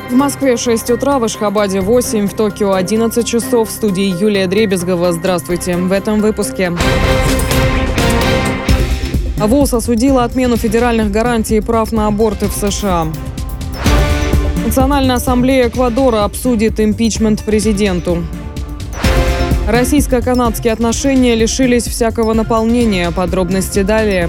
В Москве 6 утра, в Ашхабаде 8, в Токио 11 часов. В студии Юлия Дребезгова. Здравствуйте. В этом выпуске. ВОЗ осудила отмену федеральных гарантий прав на аборты в США. Национальная ассамблея Эквадора обсудит импичмент президенту. Российско-канадские отношения лишились всякого наполнения. Подробности далее.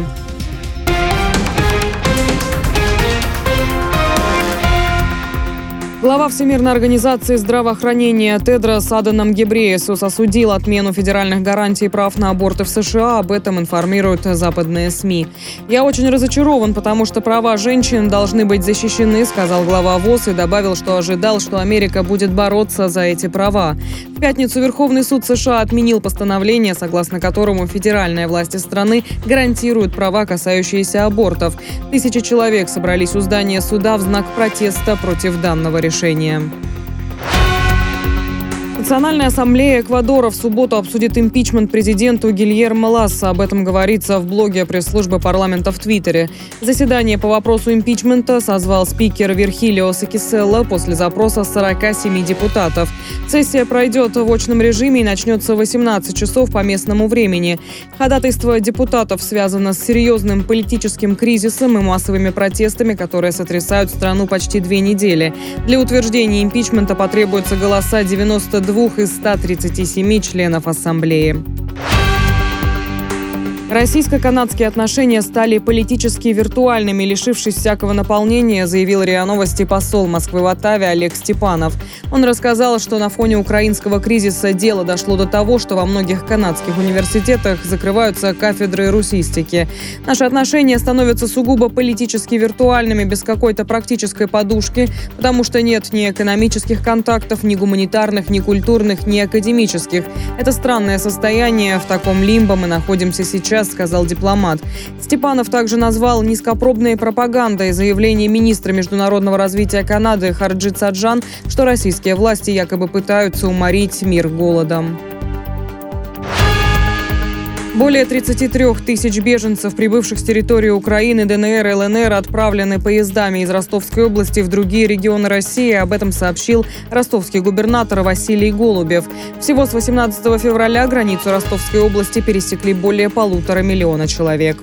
Глава Всемирной организации здравоохранения Тедрос Аданом Гебрейесус осудил отмену федеральных гарантий прав на аборты в США. Об этом информируют западные СМИ. «Я очень разочарован, потому что права женщин должны быть защищены», сказал глава ВОЗ и добавил, что ожидал, что Америка будет бороться за эти права. В пятницу Верховный суд США отменил постановление, согласно которому федеральные власти страны гарантируют права, касающиеся абортов. Тысячи человек собрались у здания суда в знак протеста против данного решения. Национальная ассамблея Эквадора в субботу обсудит импичмент президенту Гильермо Ласса. Об этом говорится в блоге пресс-службы парламента в Твиттере. Заседание по вопросу импичмента созвал спикер Вирхилио Сакиселло после запроса 47 депутатов. Сессия пройдет в очном режиме и начнется в 18 часов по местному времени. Ходатайство депутатов связано с серьезным политическим кризисом и массовыми протестами, которые сотрясают страну почти 2 недели. Для утверждения импичмента потребуются голоса 92 из 137 членов Ассамблеи. Российско-канадские отношения стали политически виртуальными, лишившись всякого наполнения, заявил РИА Новости посол Москвы в Оттаве Олег Степанов. Он рассказал, что на фоне украинского кризиса дело дошло до того, что во многих канадских университетах закрываются кафедры русистики. Наши отношения становятся сугубо политически виртуальными, без какой-то практической подушки, потому что нет ни экономических контактов, ни гуманитарных, ни культурных, ни академических. Это странное состояние, в таком лимбо мы находимся сейчас, сказал дипломат. Степанов также назвал низкопробной пропагандой заявление министра международного развития Канады Харджит Саджан, что российские власти якобы пытаются уморить мир голодом. Более 33 тысяч беженцев, прибывших с территории Украины, ДНР и ЛНР, отправлены поездами из Ростовской области в другие регионы России. Об этом сообщил ростовский губернатор Василий Голубев. Всего с 18 февраля границу Ростовской области пересекли более 1,5 миллиона человек.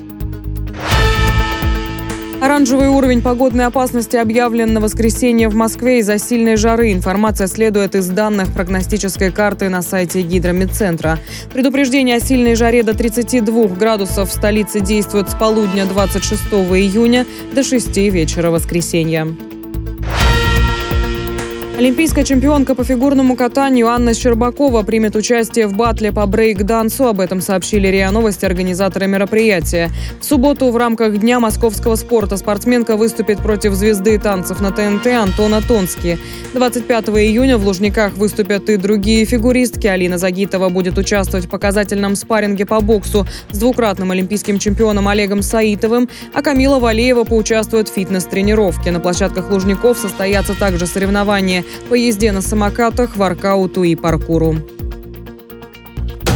Оранжевый уровень погодной опасности объявлен на воскресенье в Москве из-за сильной жары. Информация следует из данных прогностической карты на сайте Гидромедцентра. Предупреждение о сильной жаре до 32 градусов в столице действует с полудня 26 июня до 6 вечера воскресенья. Олимпийская чемпионка по фигурному катанию Анна Щербакова примет участие в баттле по брейк-дансу. Об этом сообщили РИА Новости, организаторы мероприятия. В субботу в рамках Дня московского спорта спортсменка выступит против звезды танцев на ТНТ Антона Тонски. 25 июня в Лужниках выступят и другие фигуристки. Алина Загитова будет участвовать в показательном спарринге по боксу с двукратным олимпийским чемпионом Олегом Саитовым, а Камила Валеева поучаствует в фитнес-тренировке. На площадках Лужников состоятся также соревнования по езде на самокатах, воркауту и паркуру.